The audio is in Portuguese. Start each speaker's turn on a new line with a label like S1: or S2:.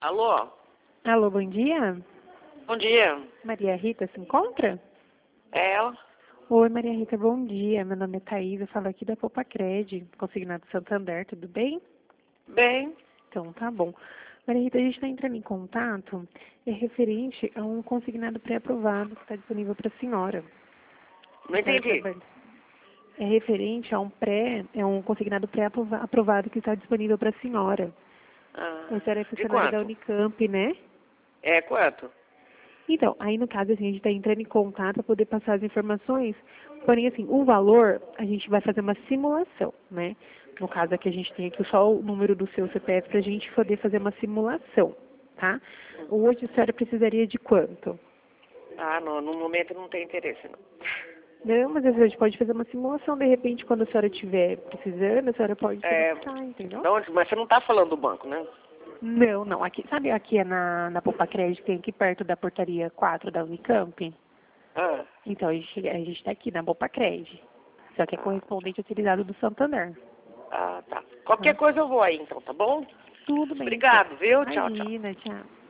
S1: Alô?
S2: Alô, bom dia.
S1: Bom dia.
S2: Maria Rita se encontra?
S1: É ela?
S2: Oi, Maria Rita, bom dia. Meu nome é Thaís, eu falo aqui da Popacred, consignado Santander, tudo bem?
S1: Bem.
S2: Então, tá bom. Maria Rita, a gente está entrando em contato, é referente a um consignado pré-aprovado que está disponível para a senhora.
S1: Não entendi.
S2: É referente a um consignado pré-aprovado que está disponível para a senhora. A senhora é
S1: De
S2: funcionária da
S1: quanto?
S2: Unicamp, né?
S1: É quanto?
S2: Então, aí no caso, assim, a gente está entrando em contato para poder passar as informações, porém, assim, o valor, a gente vai fazer uma simulação, né? No caso aqui, a gente tem aqui só o número do seu CPF para a gente poder fazer uma simulação, tá? Hoje a senhora precisaria de quanto?
S1: Ah, não, no momento não tem interesse, não.
S2: Não, mas a gente pode fazer uma simulação, de repente, quando a senhora estiver precisando, a senhora pode
S1: É,
S2: solicitar, entendeu?
S1: da onde? Mas você não tá falando do banco, né?
S2: Não, não, aqui, sabe aqui é na Popacred, que tem aqui perto da portaria 4 da Unicamp?
S1: Ah,
S2: Então, a gente está aqui na Popacred, só que é
S1: ah,
S2: correspondente utilizado do Santander.
S1: tá. Qualquer
S2: Tá?
S1: coisa eu vou aí, então, tá bom?
S2: Tudo bem, então.
S1: Obrigado, viu? Tchau, tchau.
S2: Imagina, tchau.